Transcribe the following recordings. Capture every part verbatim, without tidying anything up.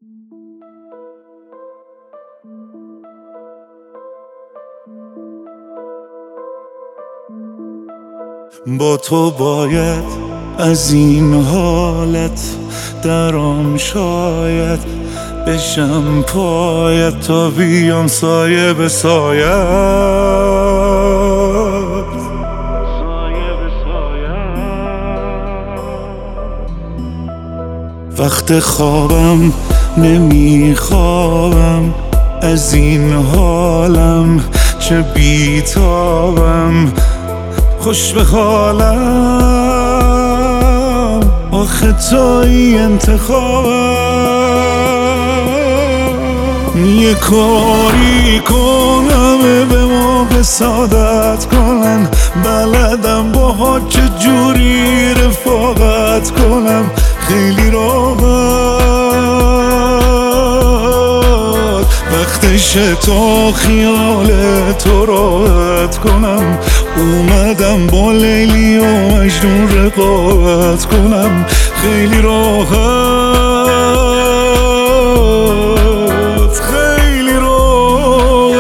با تو باید از این حالت درام شاید بشم پایت تا بیام سایه به سایت وقت خوابم نمیخوابم از این حالم چه بیتابم خوش به حالم آخه توی انتخابم یه کاری کنم به موقع سعادت کنن بلدم با چه جوری رفاقت کنم خیلی راحت وقتش تا خیال تو راحت کنم اومدم با لیلی و مجنون رقابت کنم خیلی راحت خیلی راحت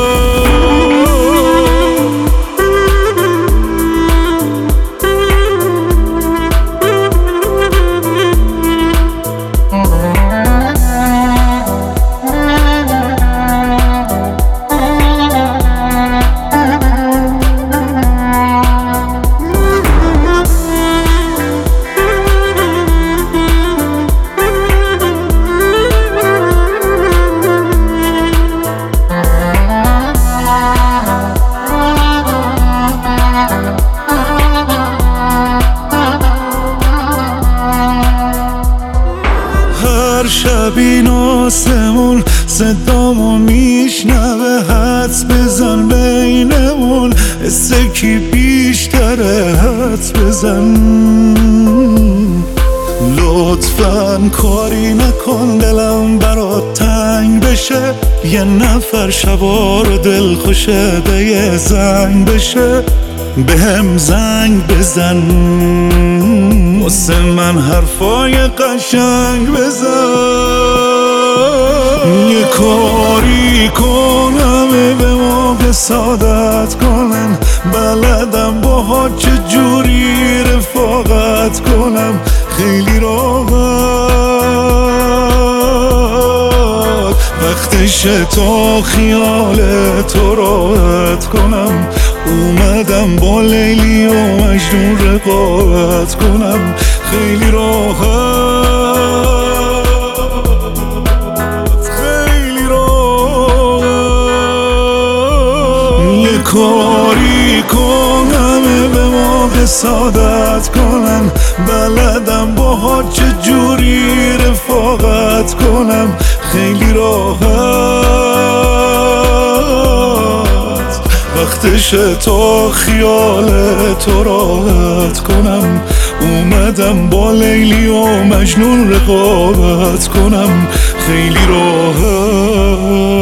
شب این آسمون صدامو میشنوه حدس بزن بینمون حسه کی بیشتره حدس بزن لطفاً کاری نکن دلم برات تنگ بشه یه نفر شبا رو دل خوشه به یه زنگ بشه به هم زنگ بزن واسه من حرفای قشنگ بزن یه کاری کنم به موقع سعادت کنن بلدم با چه جوری رفاقت کنم خیلی راحت وقتش تا خیال تو راحت کنم اومدم با لیلی و مجنون رقابت کنم خیلی راحت خیلی راحت یه کاری کنم به موقع سعادت کنم بلدم با چه جوری رفاقت کنم خیلی راحت وقتش تا خیال تو راحت کنم اومدم با لیلی و مجنون رقابت کنم خیلی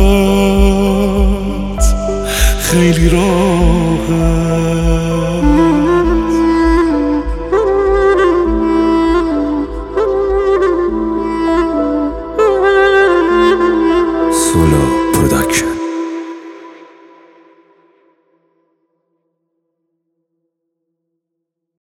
راحت خیلی راحت